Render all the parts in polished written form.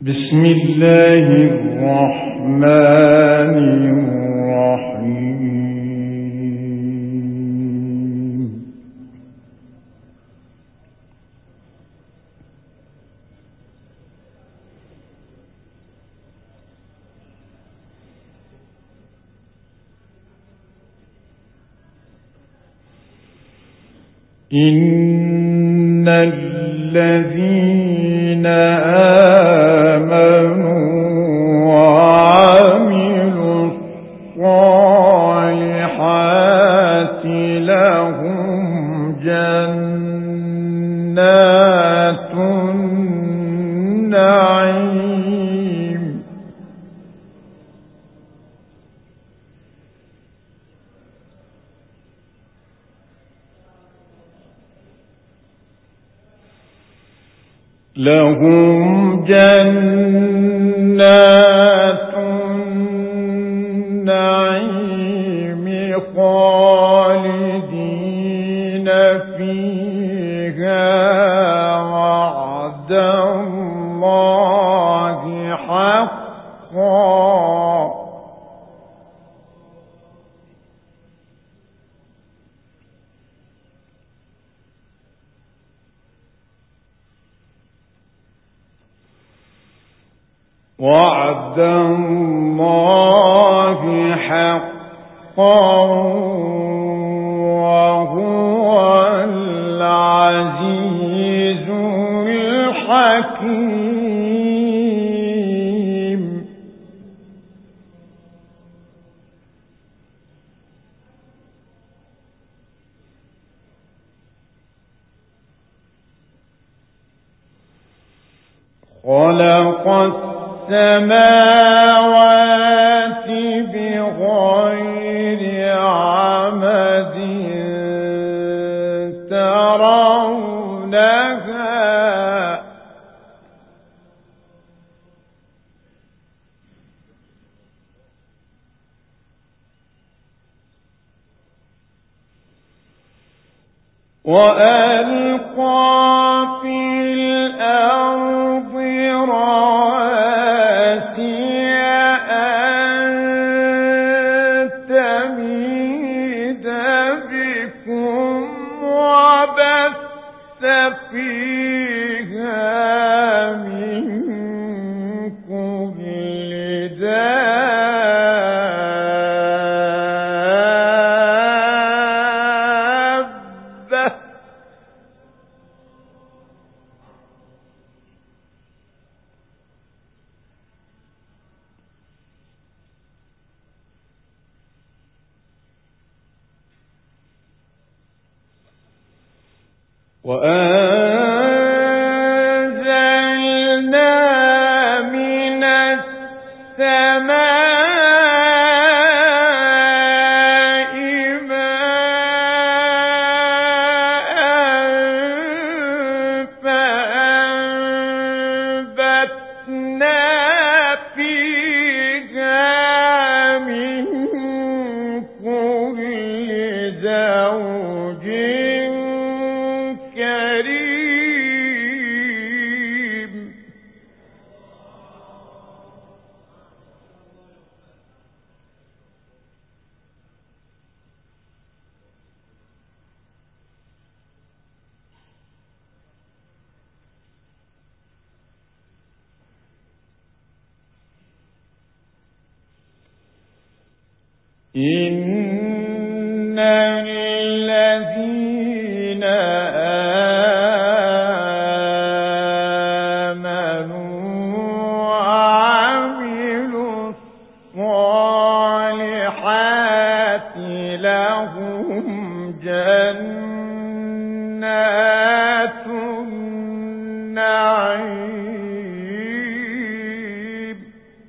بسم الله الرحمن الرحيم. إن الذين آمنوا وعملوا الصالحات لهم جنات النعيم خالدين فيها وعد الله حقا وعد الله حقا وهو العزيز الحكيم. خلق السماوات بغير عمد ترونها وألقى في الأرض رواسي أن تميد بكم وبث فيها من كل دابة وأنزلنا من السماء ماء فأنبتنا فيها من كل زوج كريم. إن الذين آمنوا وعملوا الصالحات لهم جنات النعيم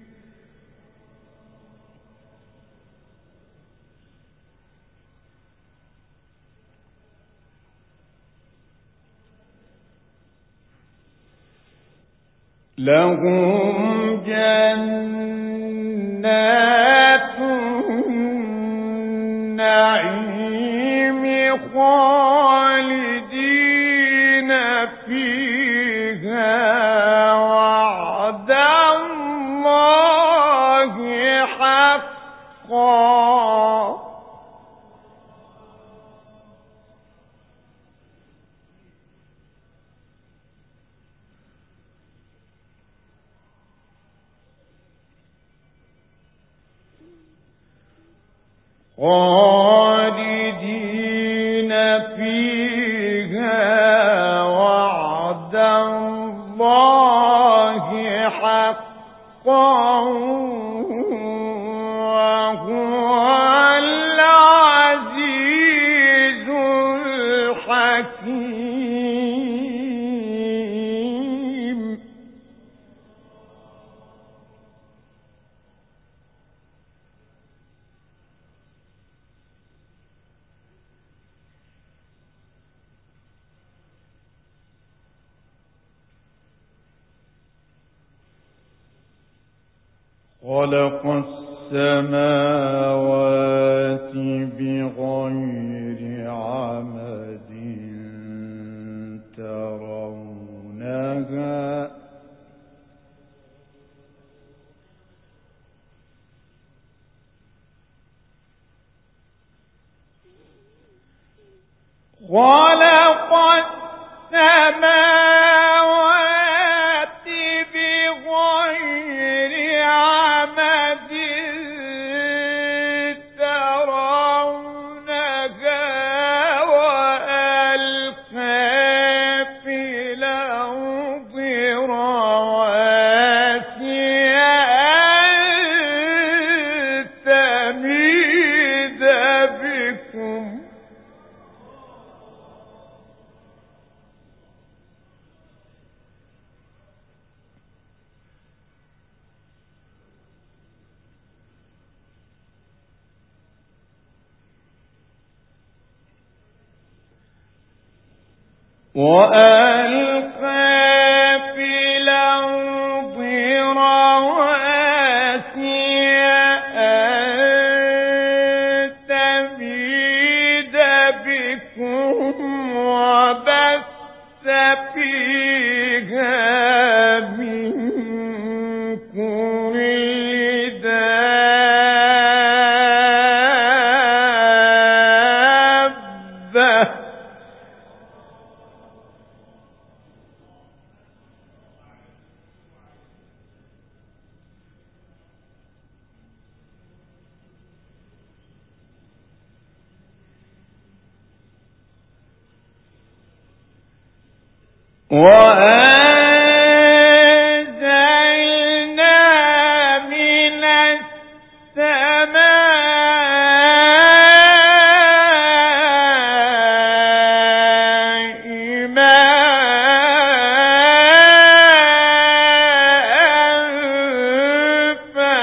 لهم جنات النعيم خالدين فيها وعد خالدين فيها وعد الله حقا وهو العزيز الحكيم. خلق السماوات بغير عمد ترونها خلق السماوات بغير عمد ترونها وألقى في الأرض رواسي أن تميد بكم وألقى في الأرض رواسي أن تميد بكم وبث فيها من كل دابة وأنزلنا من السماء ماء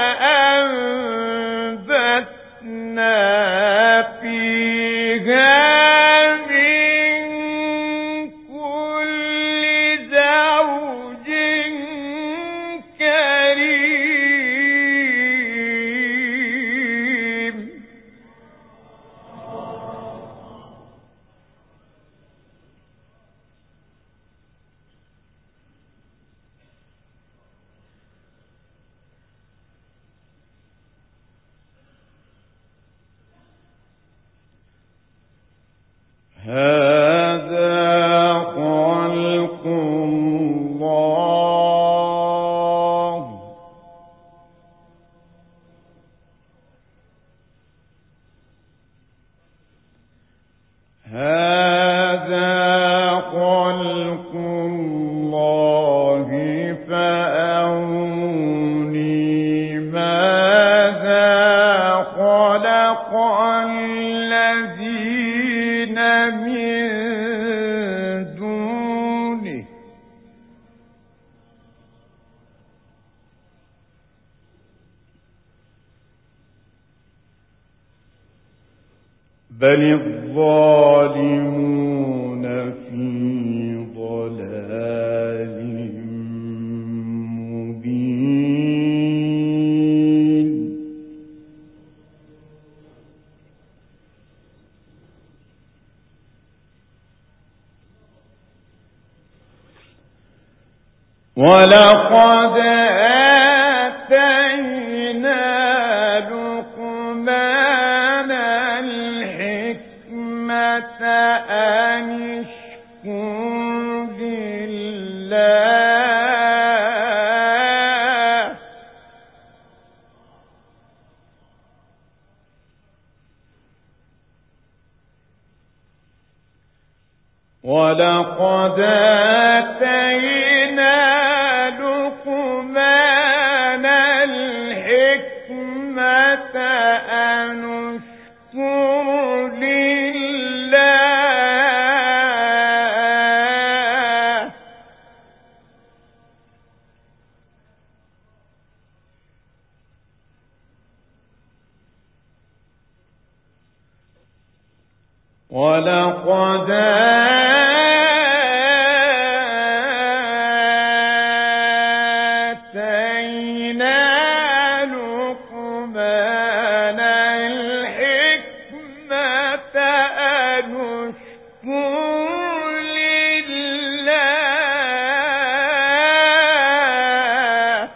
فأنبتنا فيها هذا خلق الله فأروني ماذا خلق الذين من دونه بل الظالمون في ضلال مبين. ولقد آتينا لقمان الحكمة أن اشكر لله آتينا لقمان الحكمة أن اشكر لله ولقد آتينا لقمان الحكمة أن اشكر لله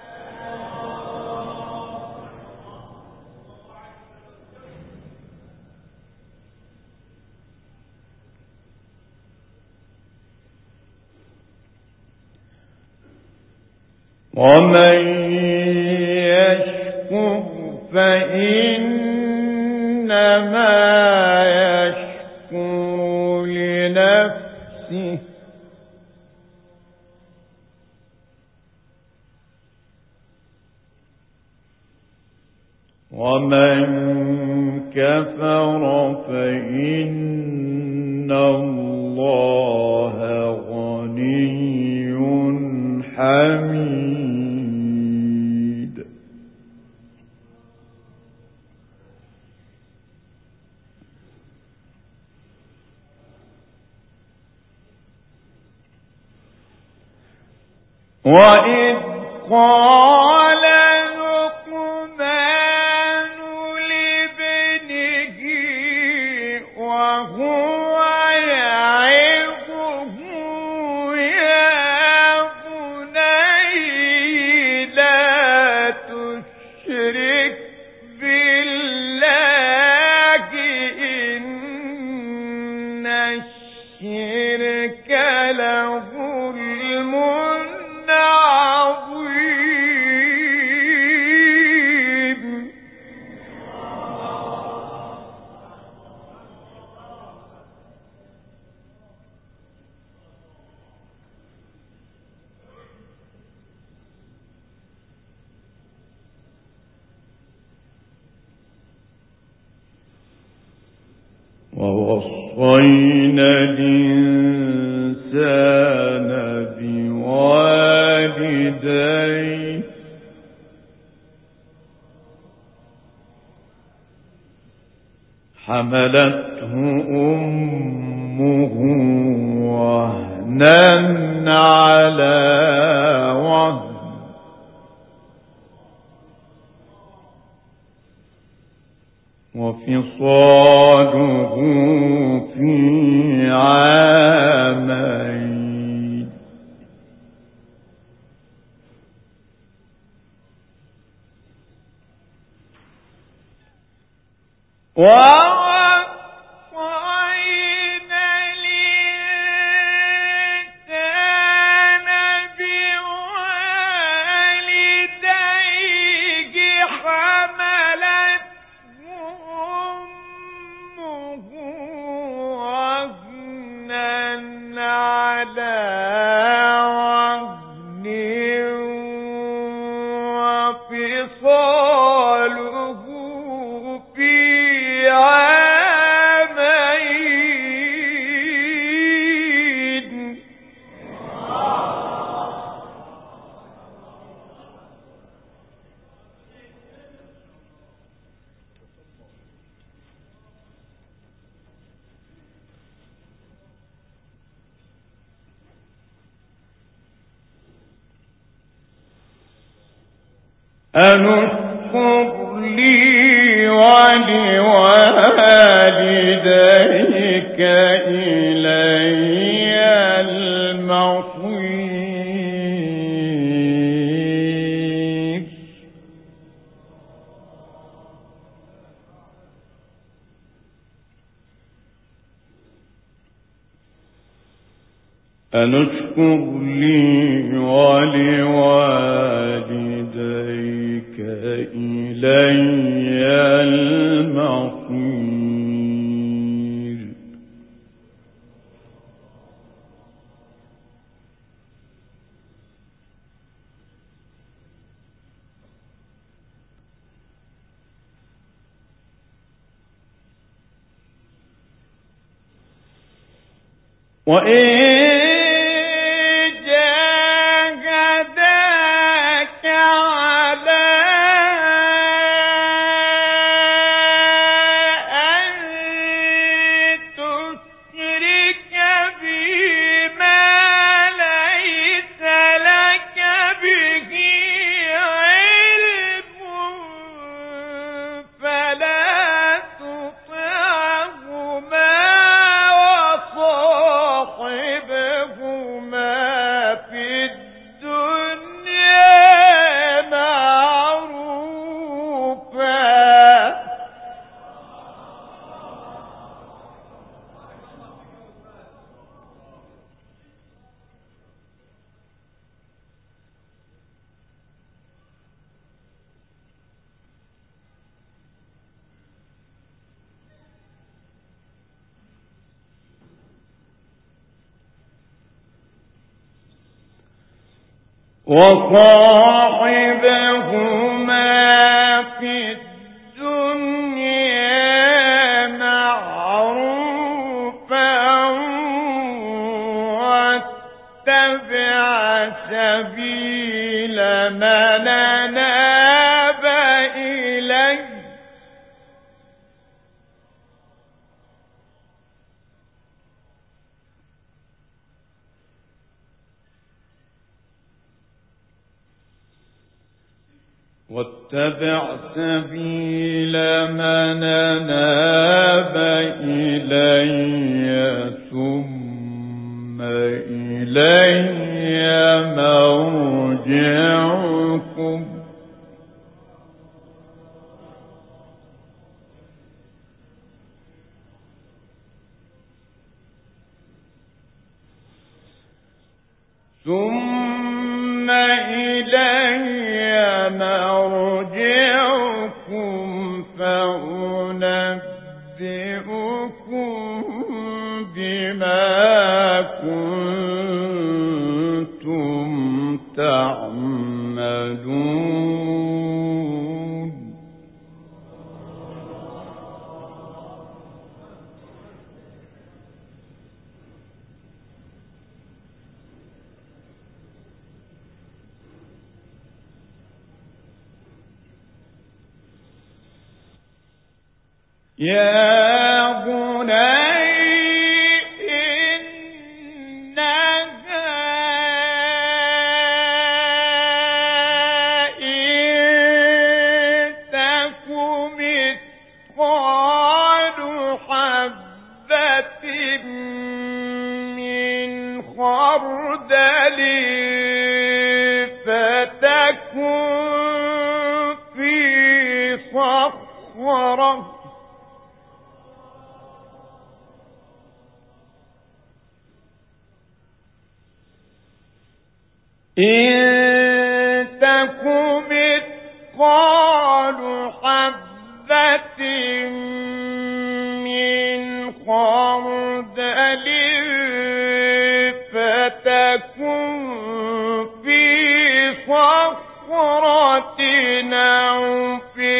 ومن يشكر فإنما يشكر لنفسه ومن كفر فإن الله غني حميد وإذ قال لقمان لابنه وهو يعظه يا بني لا تشرك بالله إن الشرك لظلم عظيم ووصينا الإنسان بوالديه حملته أمه وهنا على وهن وفصاله في عامين ووصينا الإنسان بوالديه حملته أمه وهنا على وهن وفصاله في عامين أن اشكر لي ولوالديك إلي المصير أن اشكر لي ولوالديك إلي المصير جاهداك على أن تشرك بي ما ليس لك به علم فلا تطعهما وصاحبهما في الدنيا معروفا. وصاحبهما في الدنيا معروفا واتبع سبيل من أناب إلي ثم إلي مرجعكم فأنبئكم بما كنتم تعملون. يا بني إنها إن تك مثقال حبة من خردل فتكن في صخرة إن تك مثقال حبة من خردل فتكن في صخرة أو في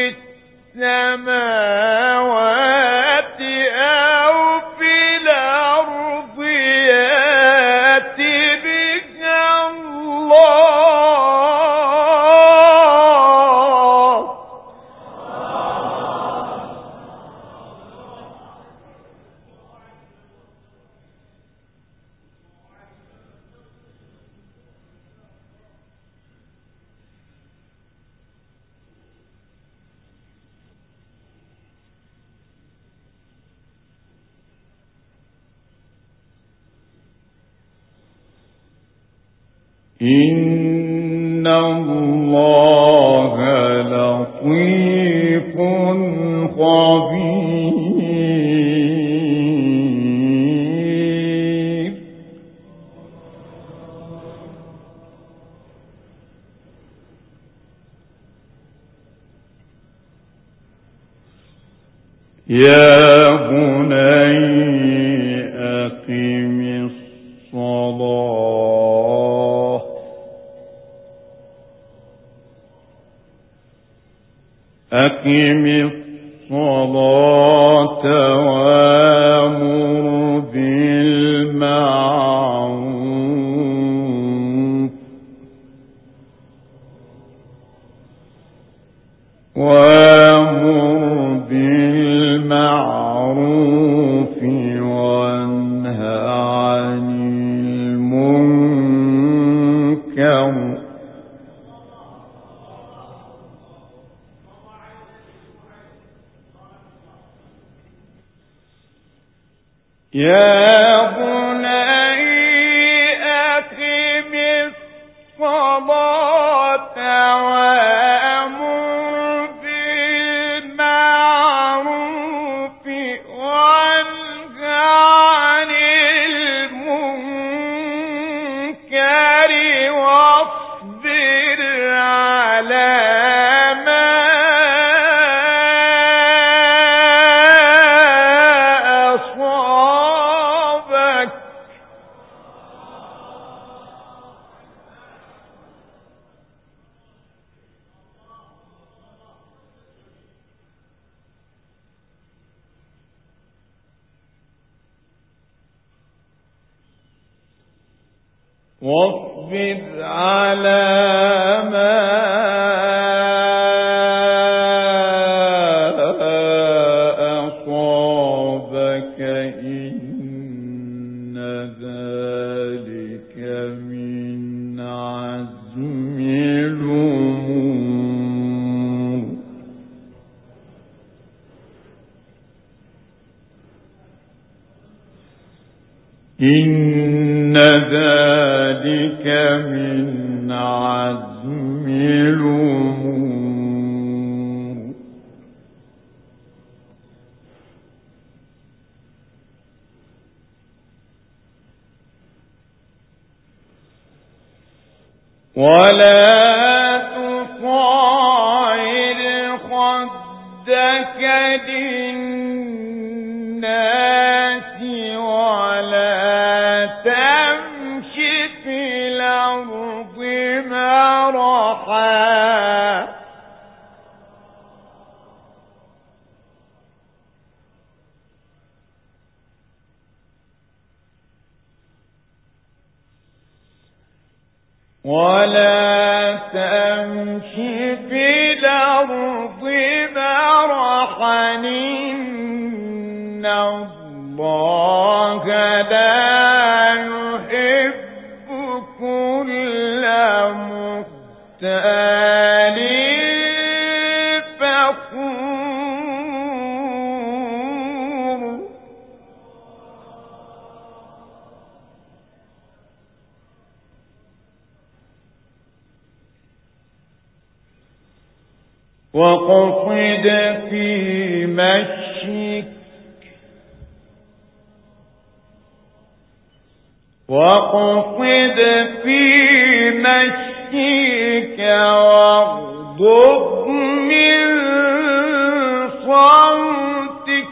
السماوات أو في الأرض يأت بها الله. إن الله لطيف خبير. يا بني أقم الصلاة أقم الصلاة وأمر بالمعروف يذكر يا بني أقم الصلاة وأمر بالمعروف وانه عن المنكر واصبر على واصبر على ما أصابك إن ذلك من عزم الأمور إن ذلك من عزم الأمور ولا تصعر خدك للناس ولا تمش في الأرض مرحا ولا تمش في الأرض مرحا إن الله لا يحب كل مختال فخور واقصد في مشيك واغضض من صوتك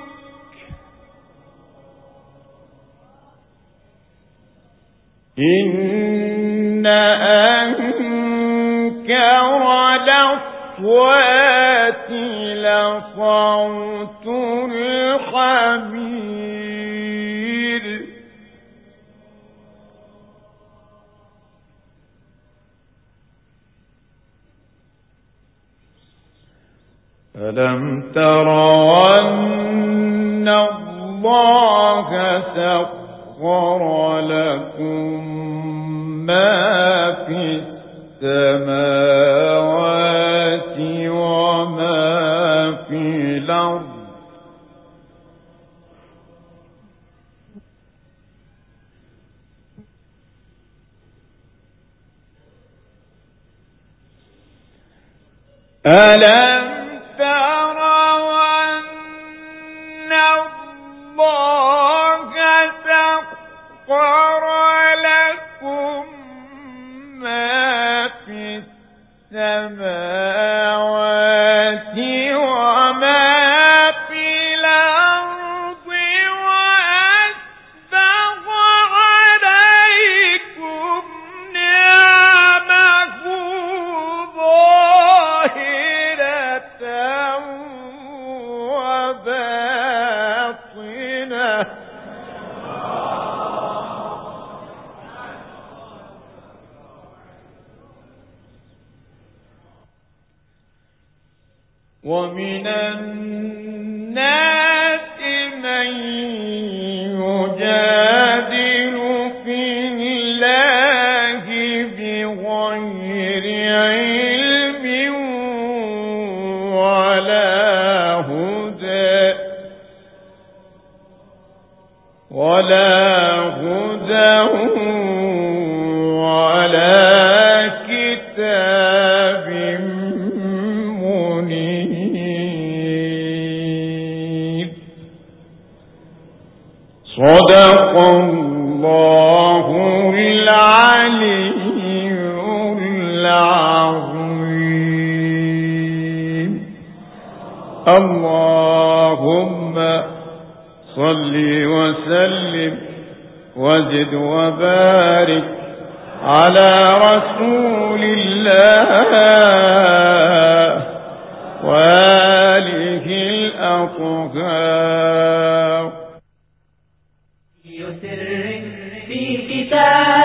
إن أنكر الأصوات لصوت الحمير ألم تروا أن الله سخر لكم ما في السماوات وما في الأرض ألم تروا أن الله سخر لكم ما في السماوات وما في الأرض وأسبغ عليكم نعمه ظاهرة وباطنة ومن الناس من يجادل في الله بغير اللهم صل وسلم وزد وبارك على رسول الله وآله الأطهار. يسر في كتاب